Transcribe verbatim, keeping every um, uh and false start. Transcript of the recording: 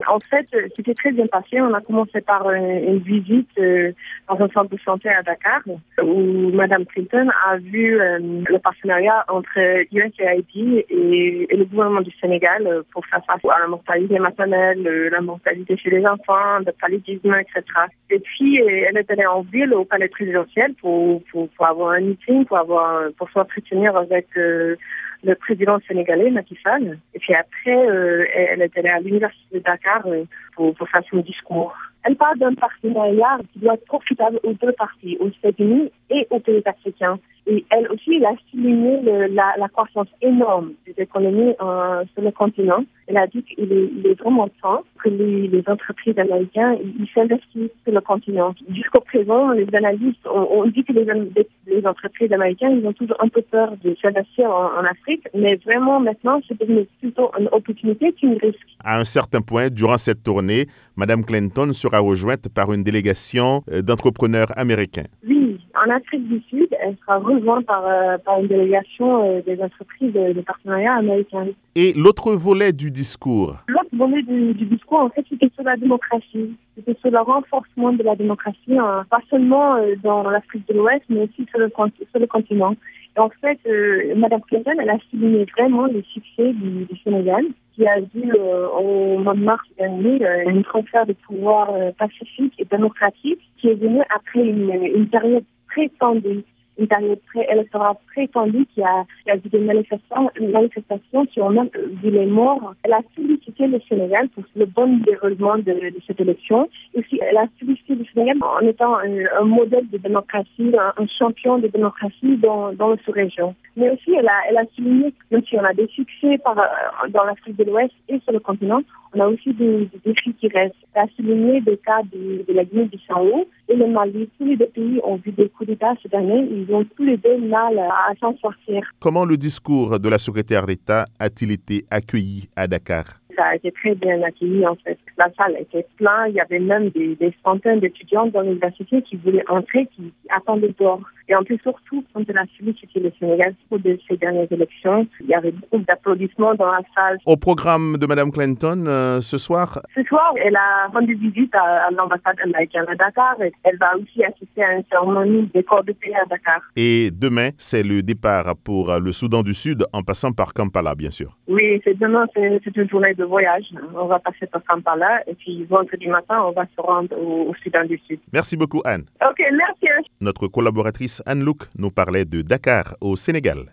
En fait, c'était très bien passé. On a commencé par une visite dans un centre de santé à Dakar où Mme Clinton a vu le partenariat entre U S A I D et le gouvernement du Sénégal pour faire face à la mortalité maternelle, la mortalité chez les enfants, le paludisme, et cetera. Et puis, elle est allée en ville au palais présidentiel pour, pour, pour avoir un meeting, pour, avoir, pour s'entretenir avec euh, le président sénégalais, Macky Sall. Et puis après, euh, elle est allée à l'université de Dakar euh, pour, pour faire son discours. Elle parle d'un partenariat qui doit être profitable aux deux parties, aux États-Unis et aux pays africains. Et elle aussi, elle a souligné le, la, la croissance énorme des économies euh, sur le continent. Elle a dit qu'il est, il est vraiment temps que les, les entreprises américaines ils s'investissent sur le continent. Jusqu'au présent, les analystes ont, ont dit que les, les entreprises américaines ils ont toujours un peu peur de s'investir en, en Afrique, mais vraiment maintenant, c'est devenu plutôt une opportunité qu'un risque. À un certain point, durant cette tournée, Mme Clinton sera rejointe par une délégation d'entrepreneurs américains. Oui, en Afrique du Sud, elle sera rejointe par, euh, par une délégation euh, des entreprises de, de partenariat américains. Et l'autre volet du discours? L'autre volet du, du discours, en fait, c'était sur la démocratie. C'était sur le renforcement de la démocratie, hein, pas seulement euh, dans l'Afrique de l'Ouest, mais aussi sur le, sur le continent. Et en fait, euh, Mme Clinton, elle a souligné vraiment le succès du, du Sénégal, qui a vu euh, au mois de mars dernier euh, une transfert de pouvoir euh, pacifique et démocratique qui est venue après une, une période très tendue, une période pré-électorale très tendue qui a, qui a vu des manifestations, manifestations qui ont même vu les morts. Elle a sollicité le Sénégal pour le bon déroulement de, de cette élection. Et aussi, elle a sollicité le Sénégal en étant un, un modèle de démocratie, un, un champion de démocratie dans, dans la sous-région. Mais aussi, elle a, elle a souligné que même si on a des succès par, dans l'Afrique de l'Ouest et sur le continent, on a aussi des, des défis qui restent. Elle a souligné des cas de, de la Guinée-Bissau et le Mali. Tous les deux pays ont vu des coups d'État cette année. Ils ont tous les deux mal à s'en sortir. Comment le discours de la secrétaire d'État a-t-il été accueilli à Dakar? Ça a été très bien accueilli, en fait. La salle était pleine. Il y avait même des, des centaines d'étudiants dans l'université qui voulaient entrer, qui, qui attendaient dehors. Et en plus, surtout, quand elle a sollicité le Sénégal pour de ces dernières élections, il y avait beaucoup d'applaudissements dans la salle. Au programme de Mme Clinton, euh, ce soir? Ce soir, elle a rendu visite à, à l'ambassade américaine à Dakar. Et elle va aussi assister à une cérémonie des corps de paix à Dakar. Et demain, c'est le départ pour le Soudan du Sud, en passant par Kampala, bien sûr. Oui, c'est demain, c'est, c'est une journée de voyage. On va passer par Kampala et puis vendredi matin, on va se rendre au, au Soudan du Sud. Merci beaucoup, Anne. OK, merci. Notre collaboratrice Anne Louk nous parlait de Dakar, au Sénégal.